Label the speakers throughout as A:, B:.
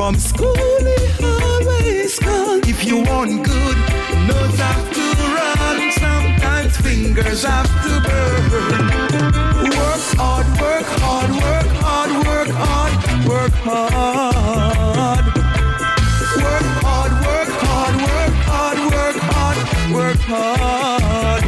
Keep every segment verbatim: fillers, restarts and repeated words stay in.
A: From school he always called. If you want good, nose have to run. Sometimes fingers have to burn. Work hard, work hard, work hard, work hard, work hard. Work hard, work hard, work hard, work hard, work hard.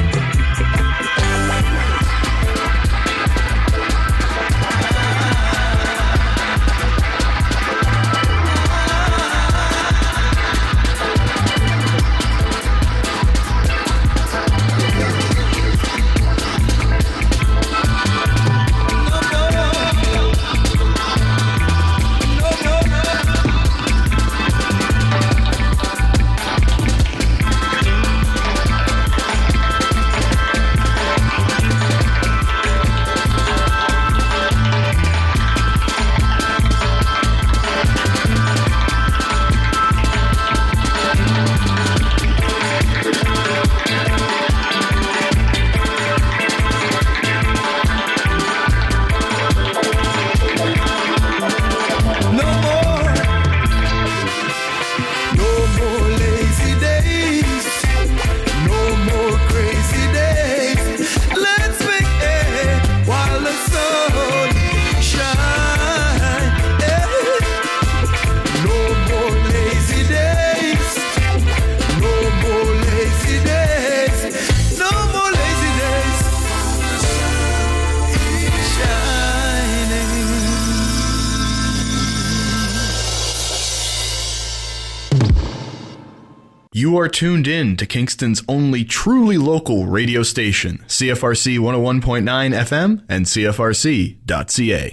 B: You are tuned in to Kingston's only truly local radio station, C F R C one oh one point nine F M and C F R C dot C A.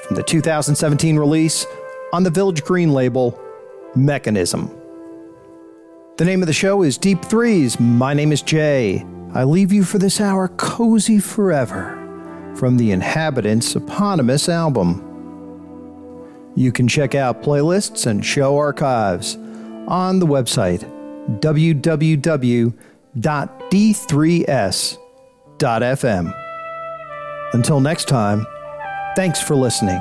C: from the two thousand seventeen release on the Village Green label, Mechanism. The name of the show is Deep Threes. My name is Jay. I leave you for this hour cozy forever from the Inhabitants' eponymous album. You can check out playlists and show archives on the website w w w dot d three s dot f m. Until next time, thanks for listening.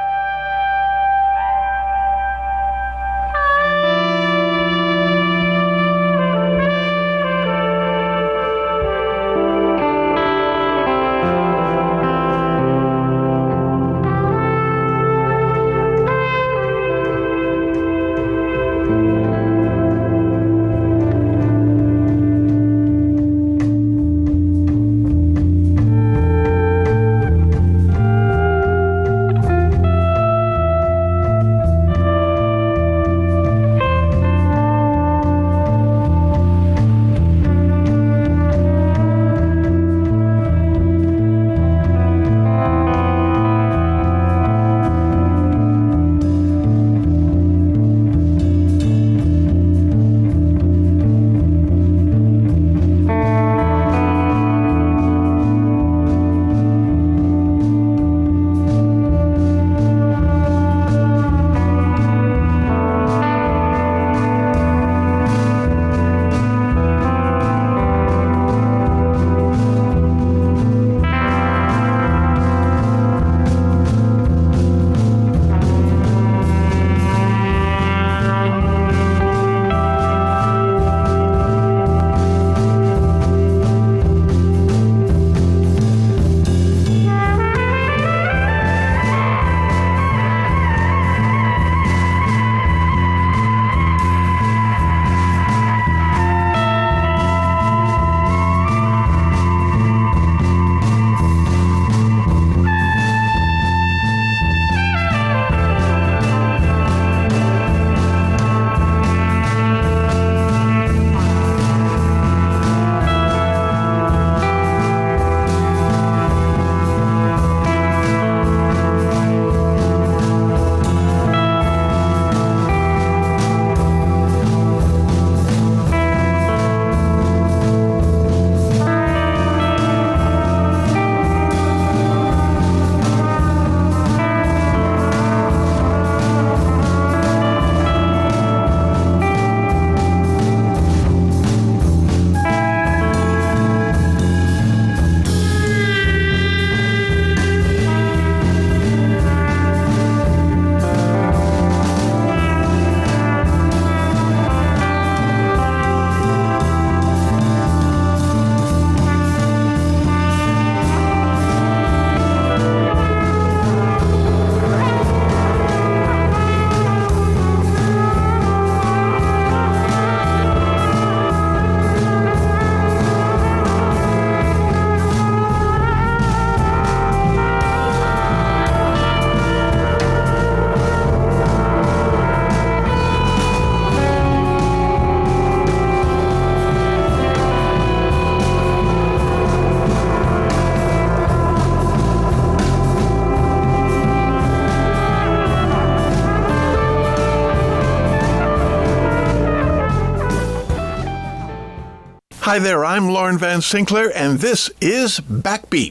D: Hi there, I'm Lauren Van Sinclair, and this is Backbeat.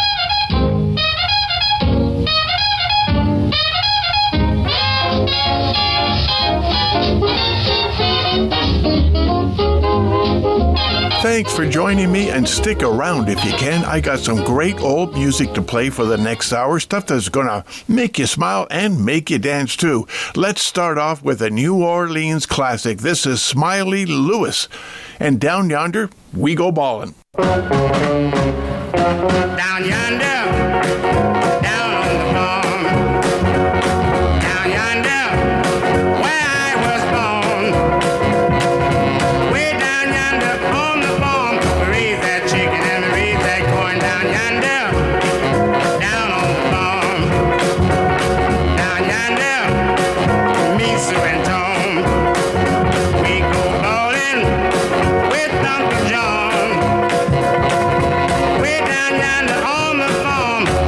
D: Thanks for joining me, and stick around if you can. I got some great old music to play for the next hour, stuff that's going to make you smile and make you dance too. Let's start off with a New Orleans classic. This is Smiley Lewis, and Down Yonder, we go ballin'.
E: Down yonder, down on the farm, down yonder, where I was born. Way down yonder on the farm, we raise that chicken and we raise that corn. Down yonder, down on the farm, down yonder, me, Sue, and Tom, we go ballin' with Uncle John. Way down yonder on the farm,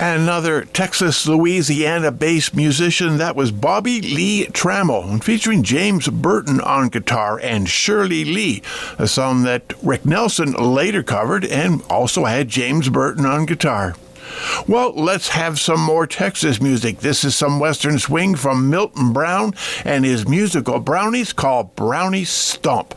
D: Another Texas, Louisiana-based musician, that was Bobby Lee Trammell, featuring James Burton on guitar and Shirley Lee, a song that Rick Nelson later covered and also had James Burton on guitar. Well, let's have some more Texas music. This is some Western swing from Milton Brown and his musical Brownies called Brownie Stomp.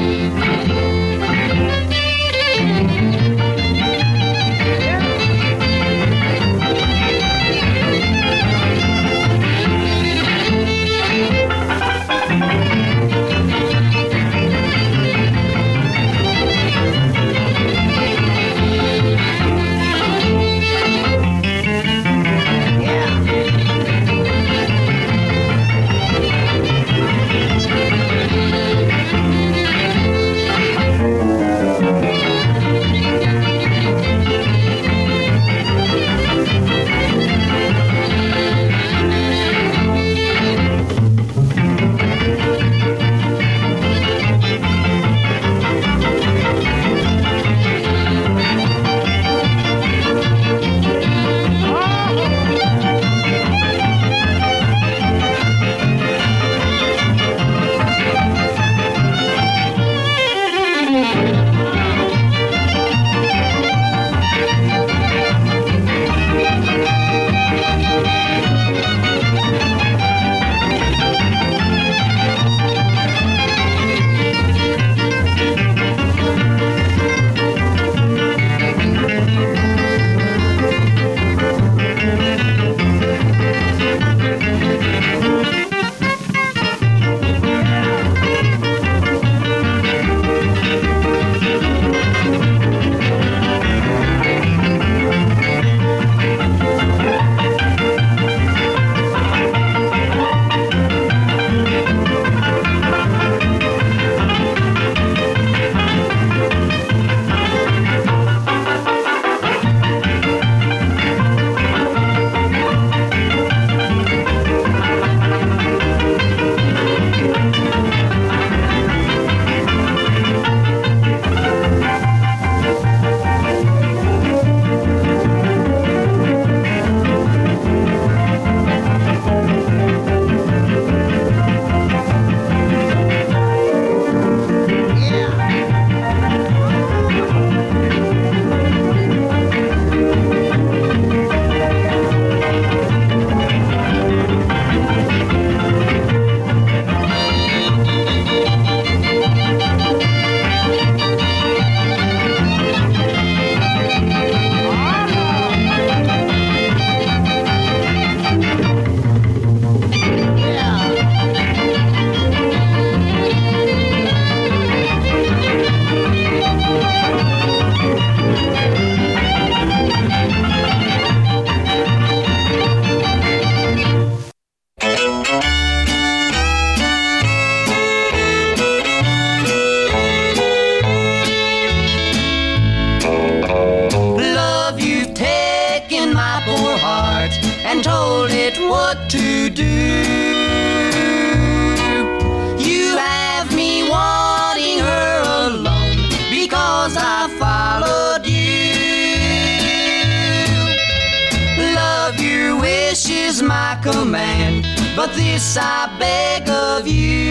F: Command, but this I beg of you.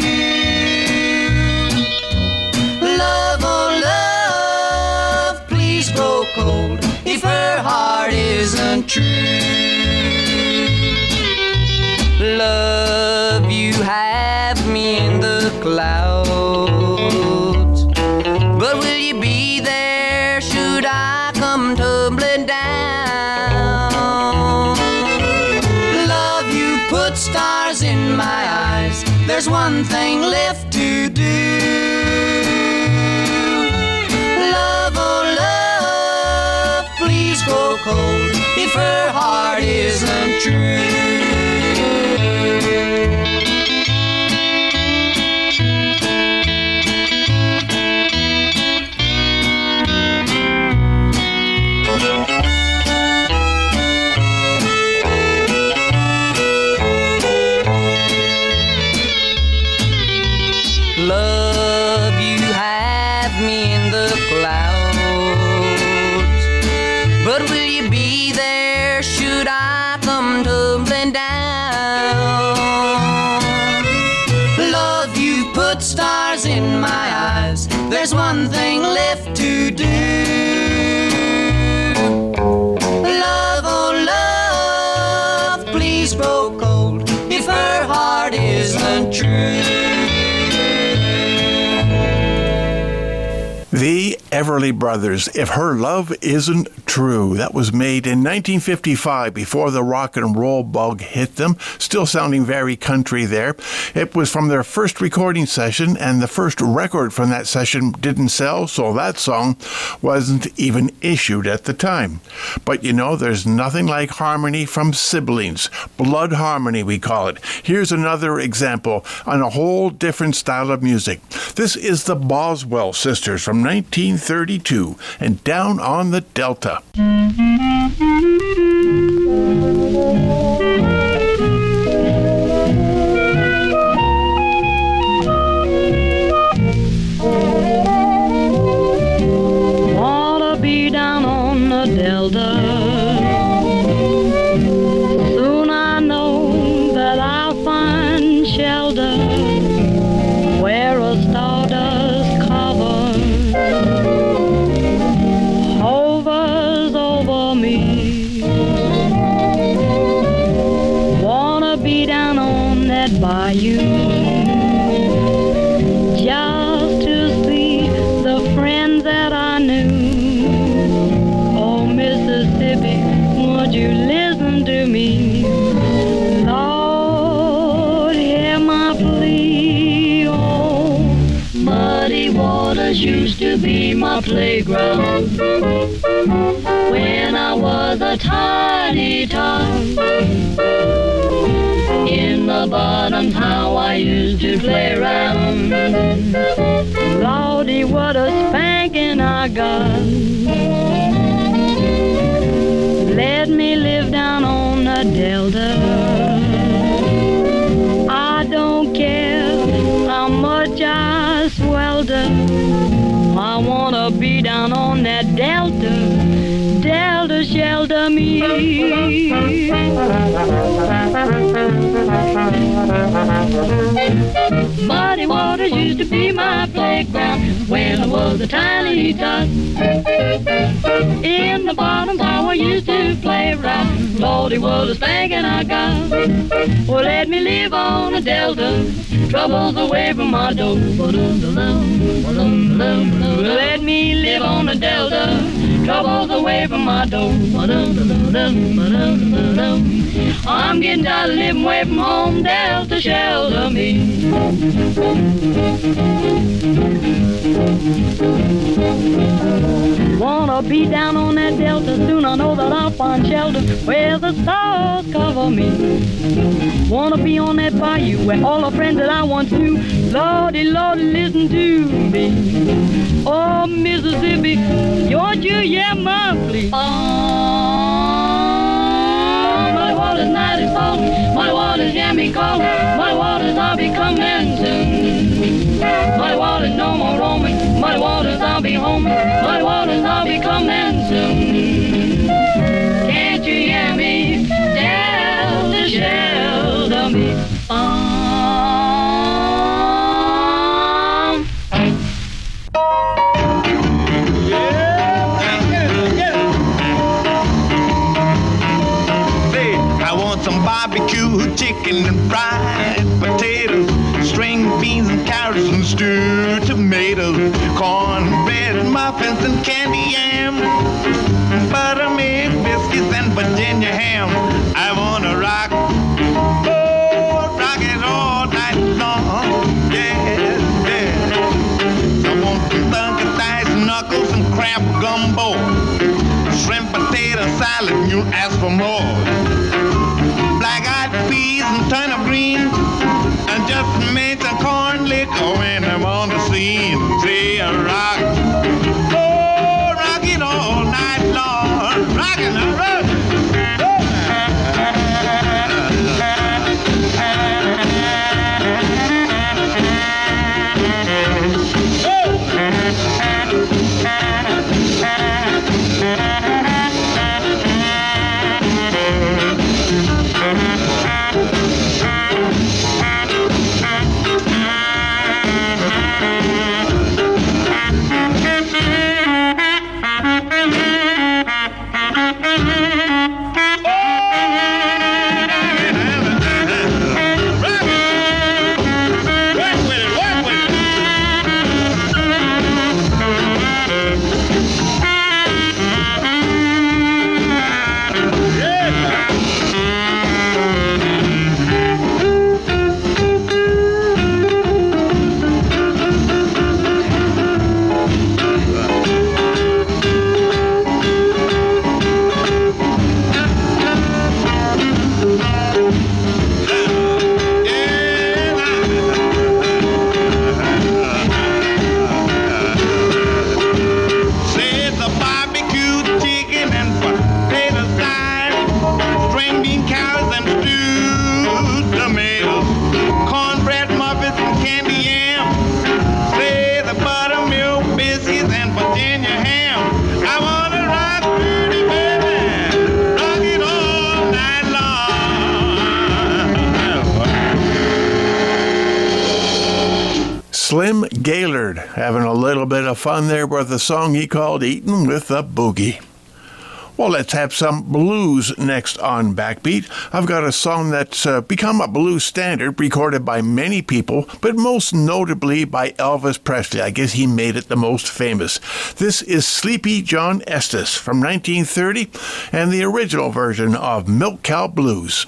F: Love, oh love, please grow cold if her heart isn't true. Love, you have me in the clouds, but will you be there should I come tumbling down? Put stars in my eyes, there's one thing left to do. Love, oh love, please grow cold if her heart isn't true. Love, you have me in the clouds, but will you be there should I come tumbling down? Love, you put stars in my eyes. There's one thing left to do. Love, oh love, please grow cold if her heart isn't true.
D: The Everly Brothers, If Her Love Isn't True. That was made in nineteen fifty-five, before the rock and roll bug hit them, still sounding very country there. It was from their first recording session, and the first record from that session didn't sell, so that song wasn't even issued at the time. But you know, there's nothing like harmony from siblings. Blood harmony, we call it. Here's another example on a whole different style of music. This is the Boswell Sisters from nineteen thirty-two, and Down on the Delta.
G: Wanna be down on the Delta. Soon I know that I'll find shelter where a stardust cover hovers over me. Wanna be down on that bayou just to see the friends that I knew. Oh, Mississippi, won't you listen to me? Lord, hear my plea. Oh, muddy waters used to be my playground when I was a tiny tot. In the bottoms, how I used to play around. Lordy, what a spanking I got. Let me live down on the Delta. I don't care how much I swelter. I wanna be down on that Delta. Delta shelter me. Muddy waters used to be my playground when I was a tiny tot. In the bottoms, how I used to play around. Lordy, what a spanking I got. Well, let me live on a Delta. Troubles away from my door. Let me live on a Delta. Troubles away from my door. I'm getting tired of living away from home. Delta shelter me. Wanna be down on that Delta. Soon I know that I'll find shelter where the stars cover me. Wanna be on that bayou where all the friends that I once knew. Lordy, Lordy, listen to me. Oh, Mississippi, don't you hear my plea? Oh, my water's night is falling. My water's hear me calling. My water's I'll be coming soon. My water's no more roaming. My water's I'll be home. My water's I'll be coming soon. Can't you hear me? Delta shelter me. Oh.
H: Barbecue chicken and fried potatoes, string beans and carrots and stewed tomatoes, cornbread, muffins and candy yam, buttermilk biscuits and Virginia ham. I wanna rock, oh, rock it all night long, yeah, yeah. I want some thunder thighs, knuckles and crab gumbo, shrimp potato salad, you ask for more. Black-eyed peas and turnip greens, and just made some corn liquor when I'm on the scene. Say a rock, oh, rock it all night long, rock it, rock it.
D: Slim Gaillard having a little bit of fun there with a song he called Eatin' with a Boogie. Well, let's have some blues next on Backbeat. I've got a song that's uh, become a blues standard, recorded by many people, but most notably by Elvis Presley. I guess he made it the most famous. This is Sleepy John Estes from nineteen thirty, and the original version of Milk Cow Blues.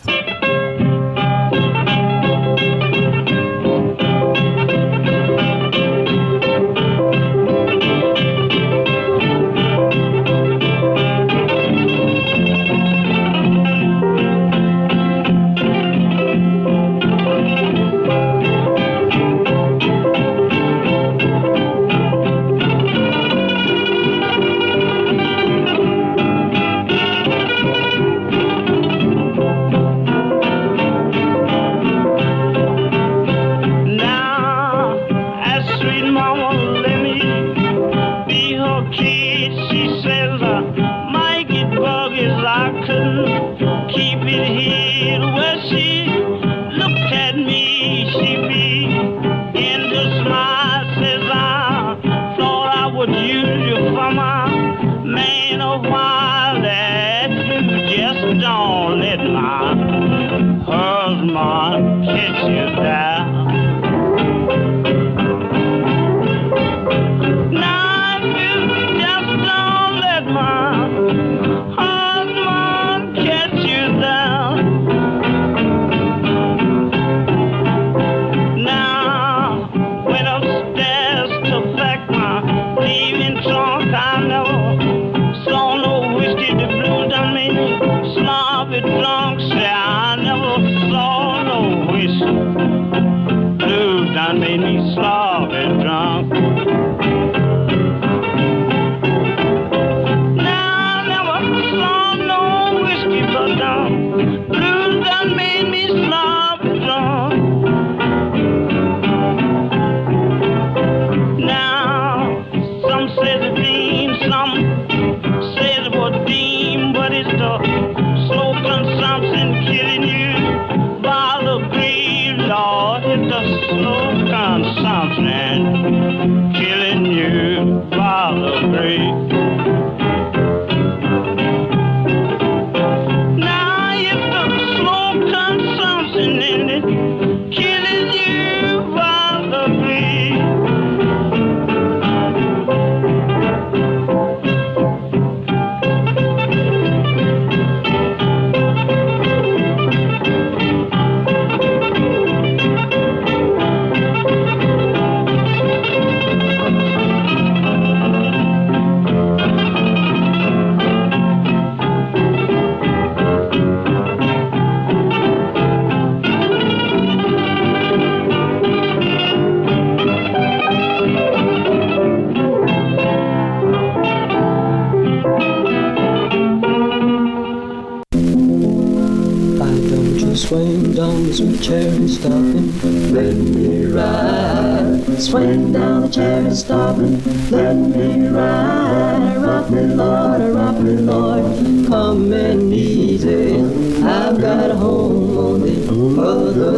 I: Swing down the sweet cherry stopping, let me ride. Swing down the cherry stopping, let me ride. Rock me, Lord, rock me, Lord, coming easy. I've got a home on the other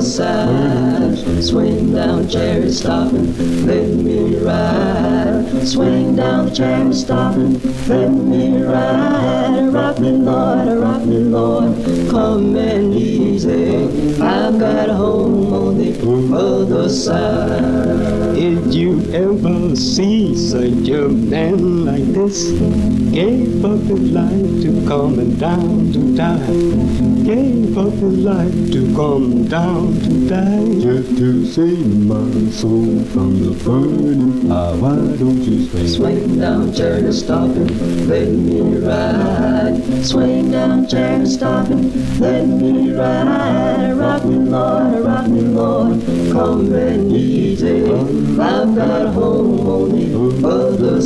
I: side. Swing down the cherry stopping, let me ride. Swing down the cherry stopping, let me ride. Rock me, Lord, rock me, Lord, coming easy. I've got a home on the other side.
J: Did you ever see such a man like this? Gave up his life to come down to die. Gave up his life to come down to die. Just to save my soul from the burning. Ah, why don't you swing?
I: Swing down, cherry stopping, let me ride. Swing down, cherry stopping, let me ride. Rock me, Lord, rock me, Lord, coming easy. I've got a home on the other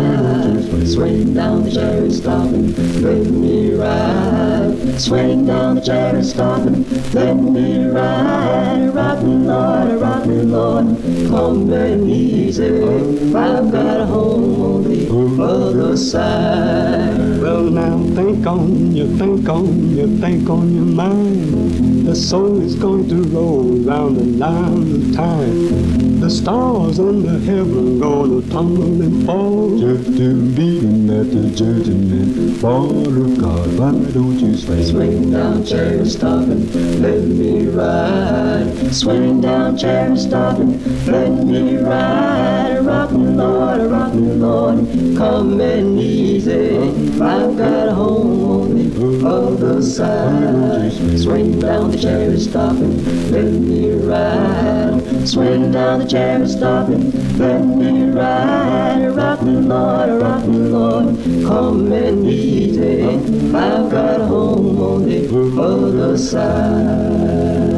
I: side. Swing down the cherry stopping, let me ride. Swing down the cherry stopping, let me ride. Rock me, Lord, rock me, Lord, coming easy. I've got a home on the other side.
J: Well, now think on you, think on you, think on your mind. The sun is going to roll round and round the time. The stars under heaven gonna tumble and fall. Just to be at the judgment bar of God. Why don't you swing?
I: Swing down, cherry stopping, let me ride. Swing down, cherry stopping, let me ride. Rock me, Lord, rock me, Lord, coming easy. I've got a home on the other side. Swing down the cherry stopping, let me ride. Swing down the cherry stopping, let me ride. Rock me, Lord, rock me, Lord, coming easy. I've got a home on the other side.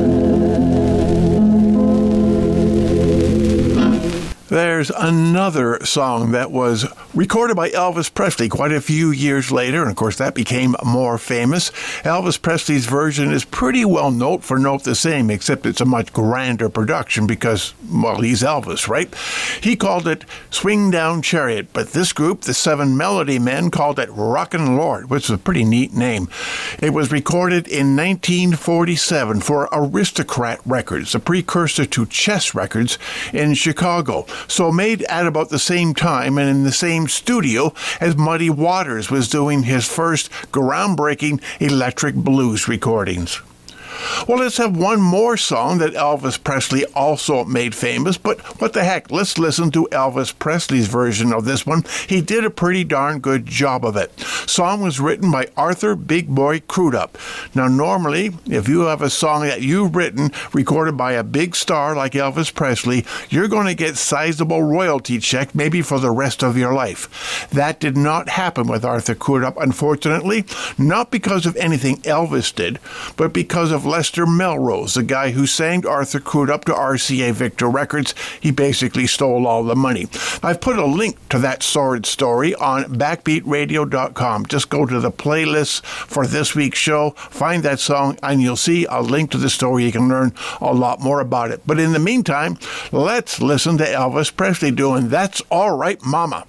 D: There's another song that was recorded by Elvis Presley quite a few years later, and of course that became more famous. Elvis Presley's version is pretty well note for note the same, except it's a much grander production because, well, he's Elvis, right? He called it Swing Down Chariot, but this group, the Seven Melody Men, called it Rockin' Lord, which is a pretty neat name. It was recorded in nineteen forty-seven for Aristocrat Records, a precursor to Chess Records in Chicago. So made at about the same time and in the same studio as Muddy Waters was doing his first groundbreaking electric blues recordings. Well, let's have one more song that Elvis Presley also made famous, but what the heck, let's listen to Elvis Presley's version of this one. He did a pretty darn good job of it. Song was written by Arthur Big Boy Crudup. Now, normally, if you have a song that you've written, recorded by a big star like Elvis Presley, you're going to get sizable royalty check maybe for the rest of your life. That did not happen with Arthur Crudup, unfortunately, not because of anything Elvis did, but because of Lester Melrose, the guy who sang Arthur Crudup to R C A Victor Records. He basically stole all the money. I've put a link to that sordid story on backbeat radio dot com. Just go to the playlist for this week's show, find that song, and you'll see a link to the story. You can learn a lot more about it. But in the meantime, let's listen to Elvis Presley doing That's All Right, Mama.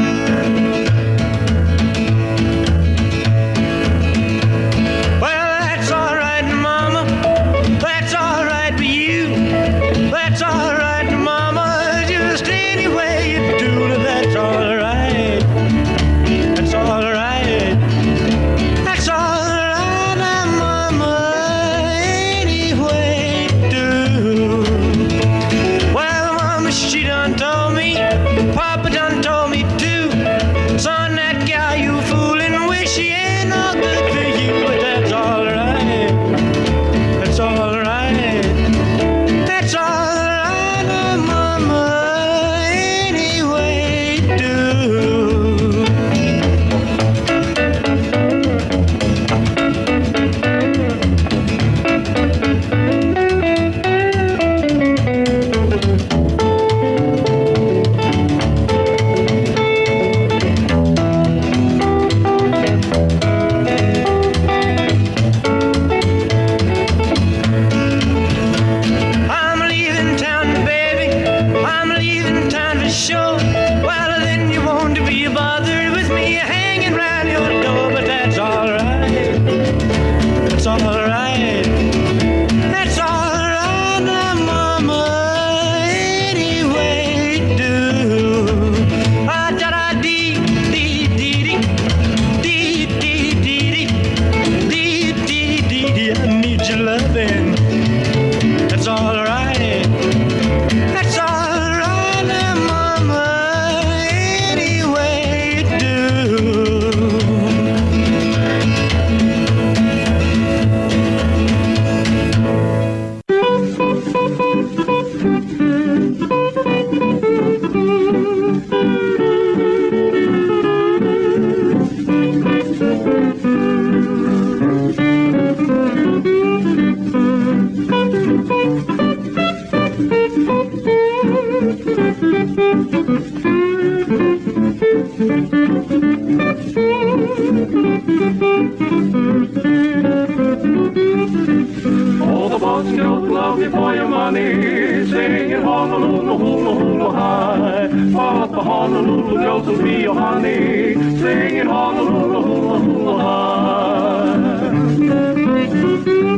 K: All the boys and girls love you for your money, singing Honolulu, hula, hula, high. But the Honolulu girls will be your honey, singing Honolulu, hula, hula, high.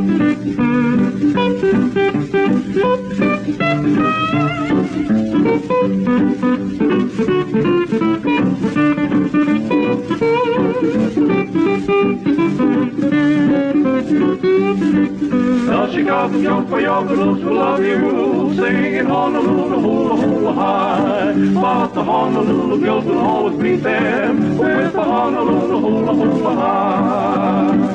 K: Now Chicago young for your blues will love you, singing Honolulu, hula, hula, high. But the Honolulu girls will always beat them with the Honolulu, hula, hula, high.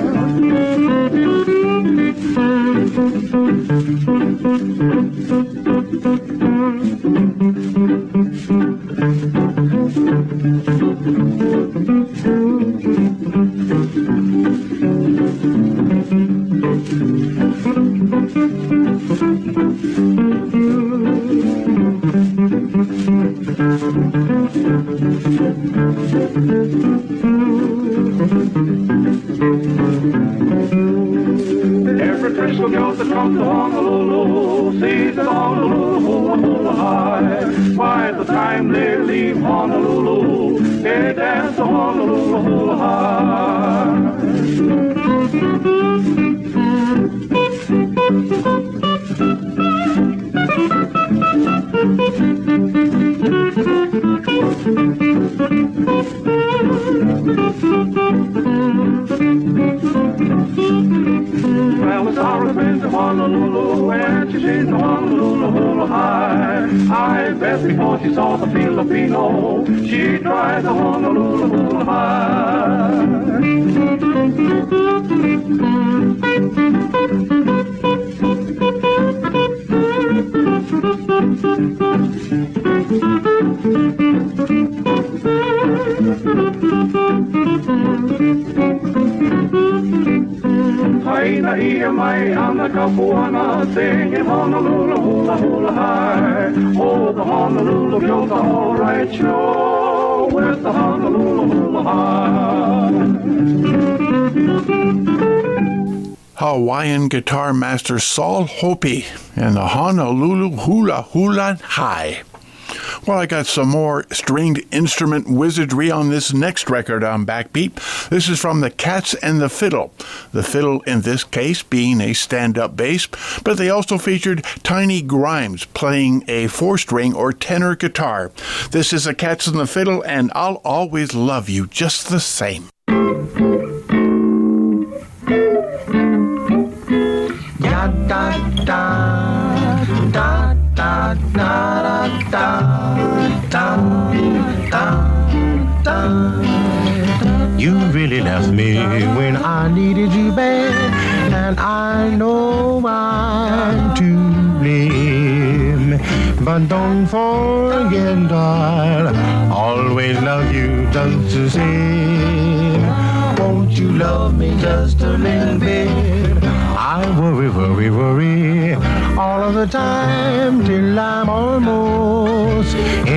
K: Every Frisco girl that comes to Honolulu sees the Honolulu, hula, hula, high. By the time they leave Honolulu, they dance the Honolulu, hula, high. Well, Miss Laura's been to Honolulu, and she's seen the Honolulu, hula, high. I bet before she saw the Filipino, she tried the Honolulu, hula, high. Haina ia mai ana kapuana, singing Honolulu, hula, hula, high. Oh, the Honolulu girls are all right, show with the Honolulu, hula, high.
D: Hawaiian guitar master Saul Hopi and the Honolulu Hula Hula High. Well, I got some more stringed instrument wizardry on this next record on Backbeat. This is from the Cats and the Fiddle. The fiddle in this case being a stand-up bass, but they also featured Tiny Grimes playing a four-string or tenor guitar. This is the Cats and the Fiddle, and I'll Always Love You Just the Same.
F: Da da da da da da da da da da. You really left me when I needed you bad, and I know I'm to blame. But don't forget, I'll always love you just the same. Won't you love me just a little bit? I worry, worry, worry all of the time till I'm almost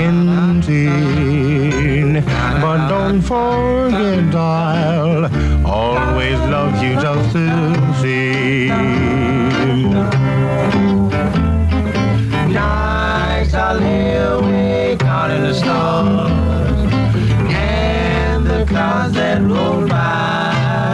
F: insane. But don't forget, I'll always love you just the same. Nights I lay awake counting the stars and the clouds that roll by.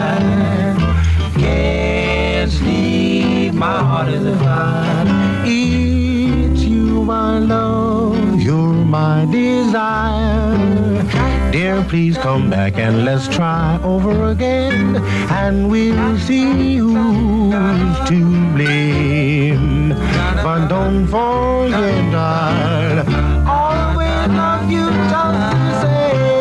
F: Can't sleep, my heart is a fire. It's you, my love, you're my desire. Dear, please come back and let's try over again, and we'll see who's to blame. But don't forget, I'll always love you just the same.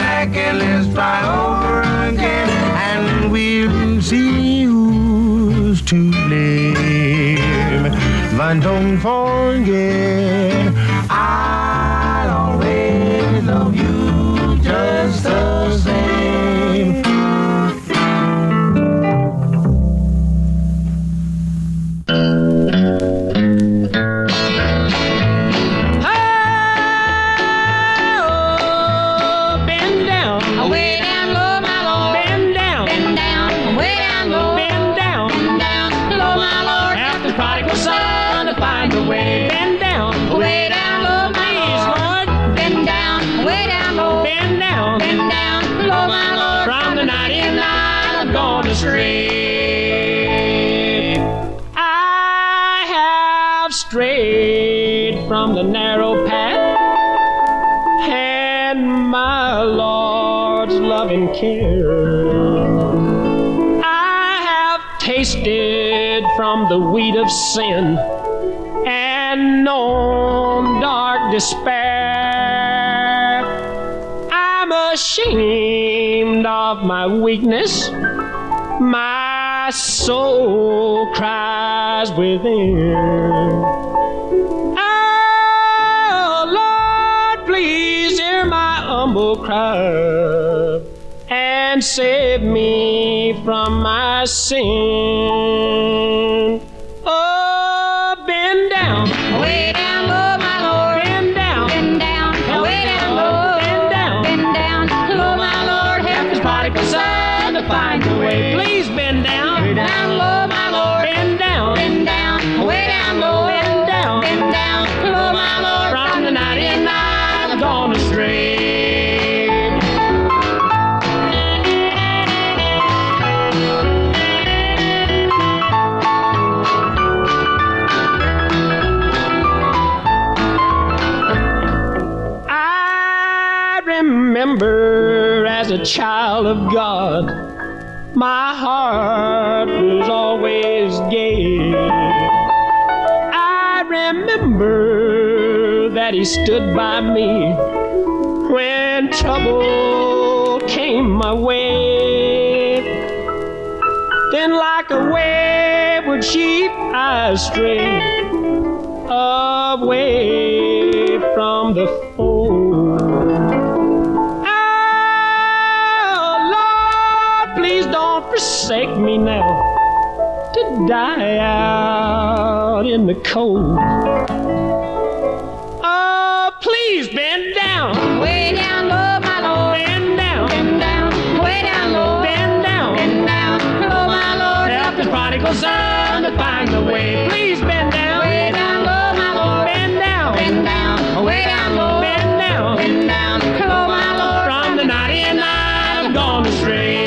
F: back and let's try over again, and we'll see who's to blame. But don't forget, I'll always love you just the same. I have strayed from the narrow path, and my Lord's loving care. I have tasted from the weed of sin and known dark despair. I'm ashamed of my weakness, my soul cries within. Oh, Lord, please hear my humble cry and save me from my sin. Oh, bend down, way down low, my Lord. Bend down, bend down, way down low. Bend down, bend down, low, my Lord. Help this prodigal son to find the way. Please bend down. Down low, my Lord. Bend down, bend down, way down low. Bend down, bend down, low, my Lord. From the ninety-nine, I've gone astray. I remember as a child of God, my heart was always gay. I remember that he stood by me when trouble came my way. Then like a wayward sheep I strayed away from the fold. Forsake me now to die out in the cold. Oh, please bend down, way down low, my Lord. Bend down, bend down, way down low. Bend down, bend down, low, my Lord. Help this prodigal son to find the way. Please bend down, way down low, my Lord. Bend down, bend down, way down low. Bend down, bend down, low, my Lord. From the ninety-nine, I've gone astray.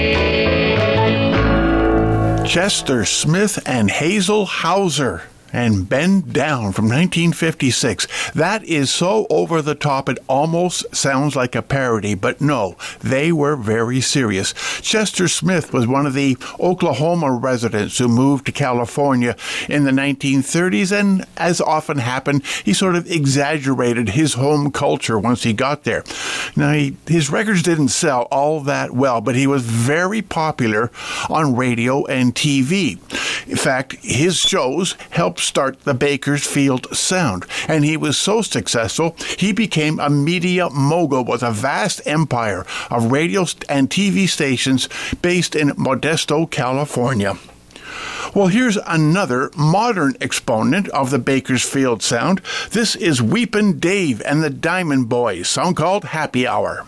D: Chester Smith and Hazel Hauser and Bend Down from nineteen fifty-six. That is so over the top it almost sounds like a parody, but no, they were very serious. Chester Smith was one of the Oklahoma residents who moved to California in the nineteen thirties, and as often happened, he sort of exaggerated his home culture once he got there. Now, he, his records didn't sell all that well, but he was very popular on radio and T V. In fact, his shows helped start the Bakersfield Sound, and he was so successful, he became a media mogul with a vast empire of radio and T V stations based in Modesto, California. Well, here's another modern exponent of the Bakersfield Sound. This is Weepin' Dave and the Diamond Boys, song called Happy Hour.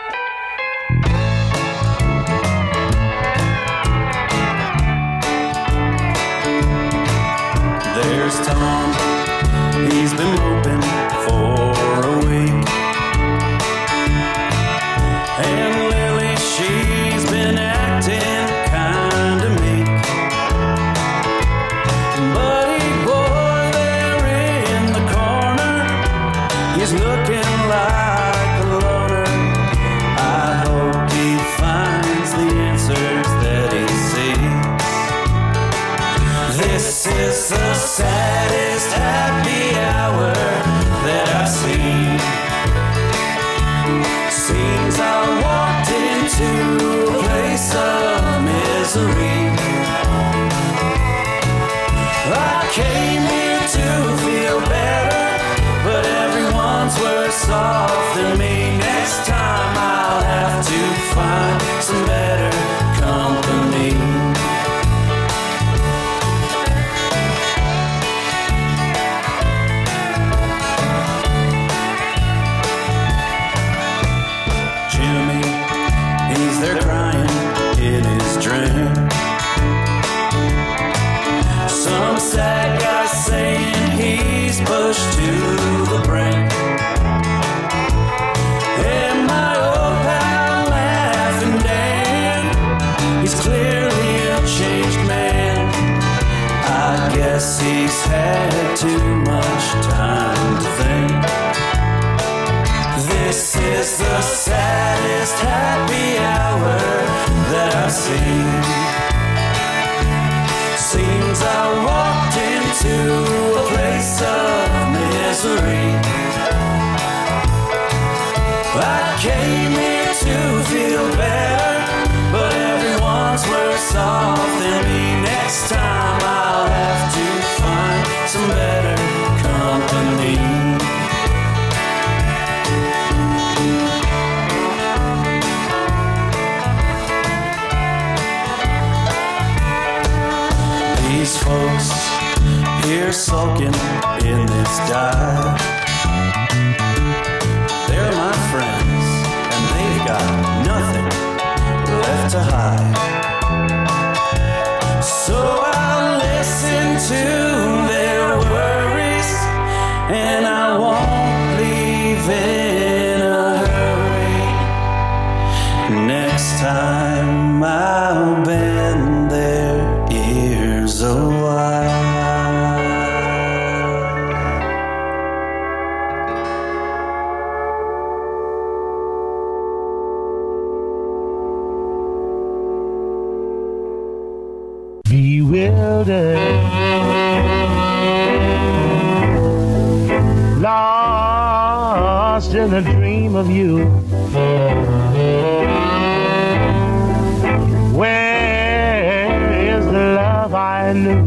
L: There's Tom, he's been moping for a week. And Lily, she's been acting kinda meek. Buddy boy there in the corner, he's looking like a loner. I hope he finds the answers that he seeks. This is the saddest happy hour that I've seen. Seems all to a place of misery. I came here to feel better, but everyone's worse off than me. Next time I'll have to find some better company. Jimmy, he's there crying in his dream. Some sad guy saying he's pushed to the brink. And my old pal Laughing Dan, he's clearly a changed man. I guess he's had too much time to think. This is the saddest happy hour that I've seen. Seems I walked into a place of misery. I came here to feel better, but everyone's worse off than me. Next time I'll have to find some better company. These folks here sulking in this dive, they're my friends and they've got nothing left to hide. So I'll listen to their worries and I won't leave in a hurry. Next time I'll bend their ears a while.
F: Bewildered, lost in a dream of you. Where is the love I knew?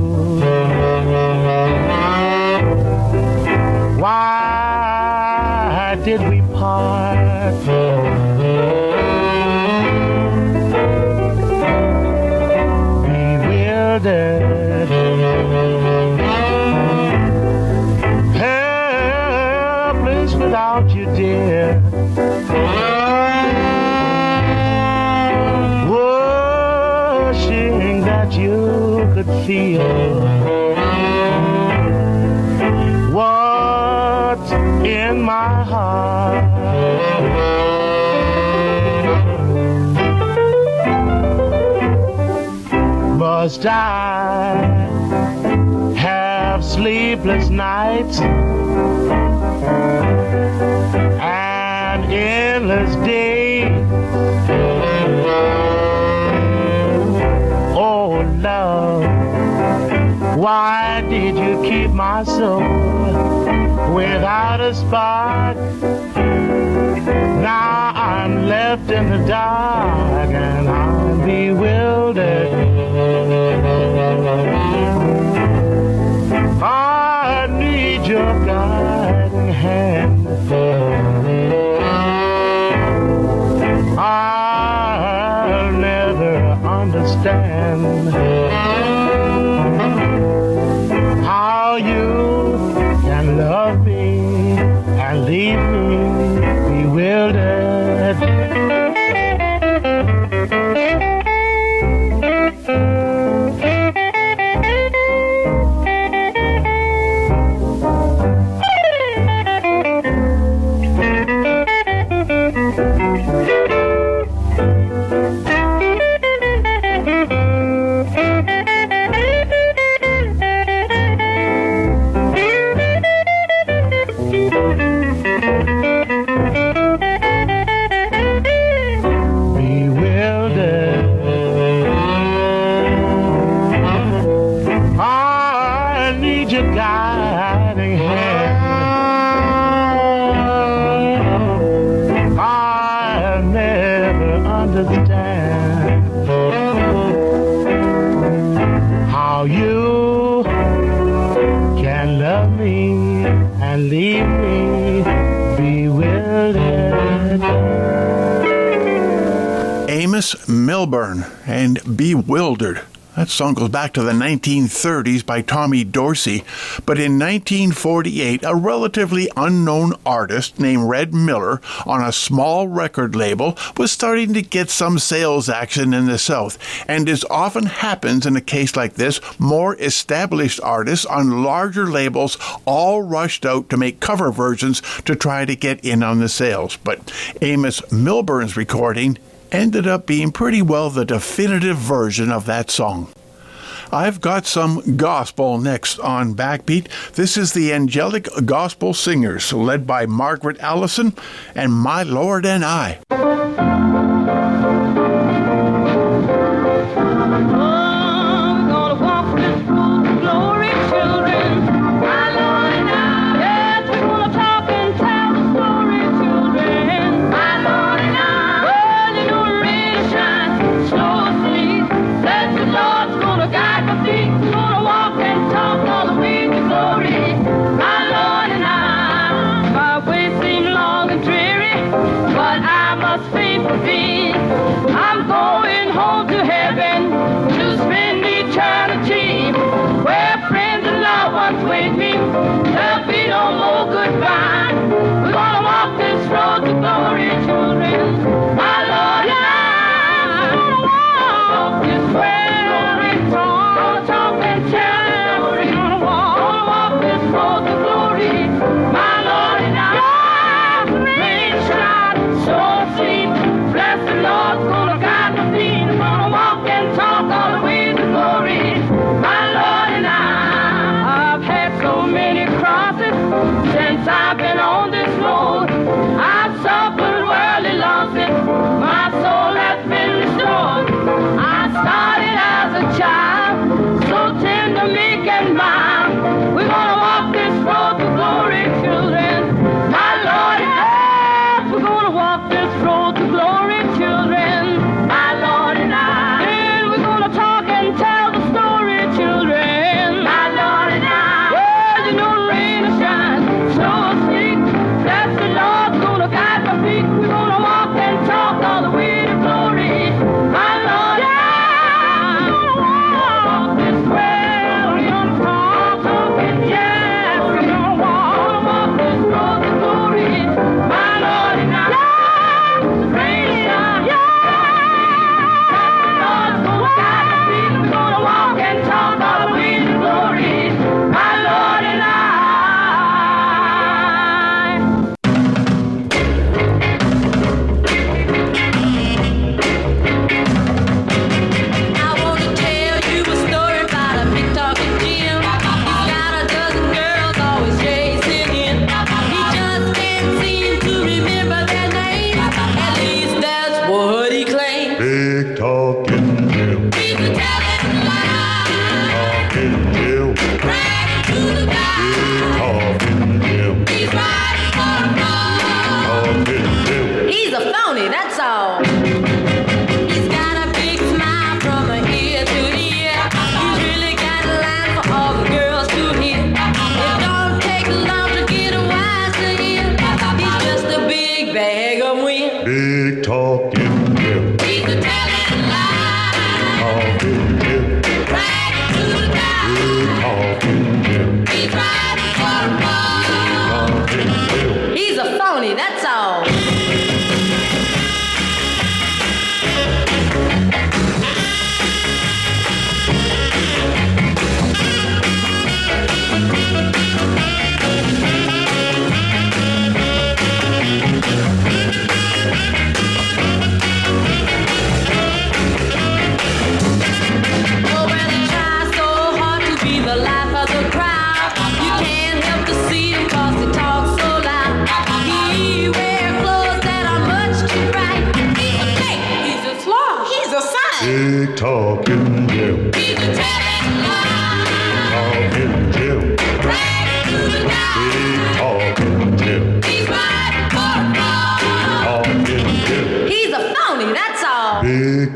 F: Why did we part? Bewildered, helpless without you, dear. Wishing that you could feel what's in my heart. Must I have sleepless nights and endless days? Oh, love, why did you keep my soul without a spark? Now I'm left in the dark and I'm bewildered. I need your guiding hand. I'll never understand how you can love me and leave me bewildered. never understand how you can love me and leave me bewildered.
D: Amos Milburn and Bewildered. That song goes back to the nineteen thirties by Tommy Dorsey, but in nineteen forty-eight, a relatively unknown artist named Red Miller on a small record label was starting to get some sales action in the South, and as often happens in a case like this, more established artists on larger labels all rushed out to make cover versions to try to get in on the sales. But Amos Milburn's recording ended up being pretty well the definitive version of that song. I've got some gospel next on Backbeat. This is the Angelic Gospel Singers, led by Margaret Allison and My Lord and I.
G: I'm going home to heaven to spend eternity, where friends and loved ones wait me. There'll be no more goodbye. We're gonna walk this road to glory, children. My Lord and I, we're gonna walk this way, gonna talk and tell. We're gonna walk, gonna walk this road to glory. My Lord and I, rain shine, so sweet. Bless the Lord's gonna guide my feet. I'm gonna walk and talk all the way to glory. My Lord and I, I've had so many crosses since I've been on this road. I've suffered worldly losses. My soul has been restored. I started as a child, so tender, meek, and mild. We're gonna walk this road to glory, children. My Lord and I, we're gonna walk this road to glory, children. My Lord and I, and we're gonna talk and tell the story, children. My Lord and I, well, you know the rain will shine, snow will sleet. Bless the Lord's gonna guide my feet. We're gonna walk and talk all the way to glory. My Lord and I, we're gonna walk this way. We're gonna talk, talk and yes, we're gonna walk, gonna walk this road to glory. My Lord and I, rain will shine, yeah. Bless the Lord's gonna guide my feet. We're gonna walk and talk all the way to glory. My Lord and I.
M: I wanna tell you a story about a big talking Jim. He's got a dozen girls always chasing him. He just can't seem to remember their names. At least that's what he claims.
N: Big talking Jim.
M: He's a telling lie,
N: Talking Jim.
M: bragging to the guy.
N: Talking Jim.
M: He's riding for a ride.
N: Talking Jim.
M: He's a phony, that's all. He's got a big smile from ear to ear. He's really got a line for all the girls to hear. It don't take long to get a wise to hear. He's just a big bag of wind.
N: Big talking Jim.
M: He's a telling lie,
N: Talking Jim.
M: bragging to the guy.
N: Big talking Jim.
M: He's riding for a ride.
N: Talking Jim.
M: He's a phony, that's all. Oh, well, he tries so hard to be the life of the crowd. You can't help to see him 'cause he talks so loud. He wears clothes that are much too bright. He's a fake, he's a slob, he's a sign.
N: Big talking Jim.
M: He's a telling lie,
N: Talking Jim.
M: bragging to the guy.
N: Big talking Jim.
M: He's riding for a ride.
N: Talking Jim.
M: He's a phony,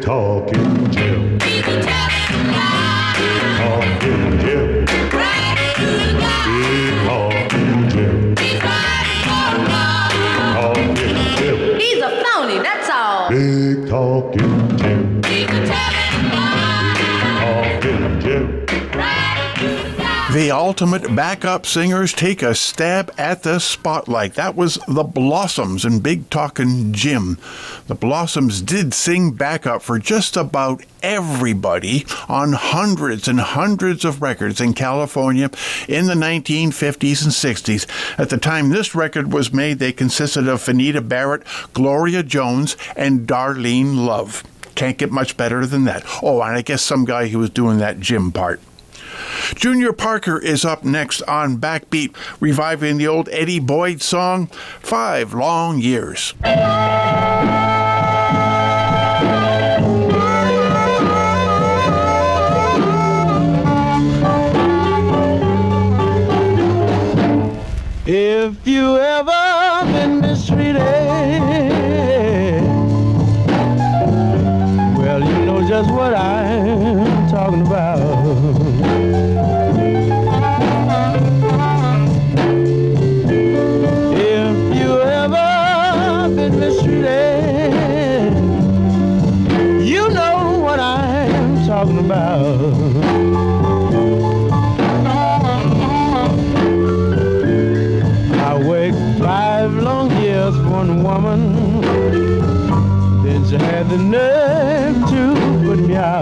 N: talking Jim.
M: He's a talking guy.
N: Big talking Jim.
M: Right to the guy.
N: Big talking Jim.
M: He's riding for a ride.
N: Talking Jim.
M: He's a phony, that's all.
N: Big talking Jim.
M: He's a talking guy.
N: Talking Jim.
D: The ultimate backup singers take a stab at the spotlight. That was the Blossoms and Big Talkin' Jim. The Blossoms did sing backup for just about everybody on hundreds and hundreds of records in California in the nineteen fifties and sixties. At the time this record was made, they consisted of Fanita Barrett, Gloria Jones, and Darlene Love. Can't get much better than that. Oh, and I guess some guy who was doing that Jim part. Junior Parker is up next on Backbeat, reviving the old Eddie Boyd song, Five Long Years.
F: If you ever been mistreated, well, you know just what I'm talking about. If you ever been mistreated, you know what I'm talking about. Five long years for one woman, then she had the nerve to put me out.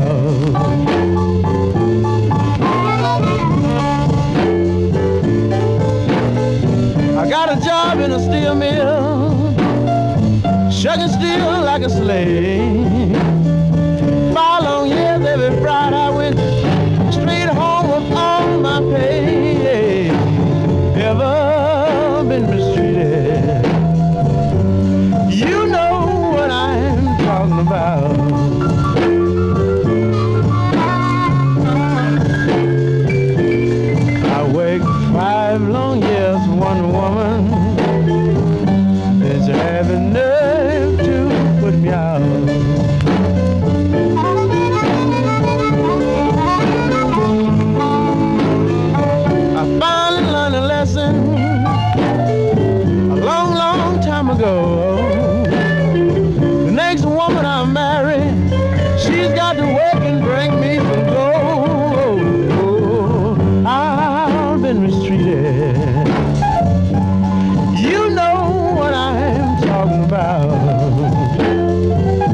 F: I got a job in a steel mill, shucking steel like a slave. Five long years every Friday I went straight home with all my pay. Ever been mistreated? You know what I'm talking about.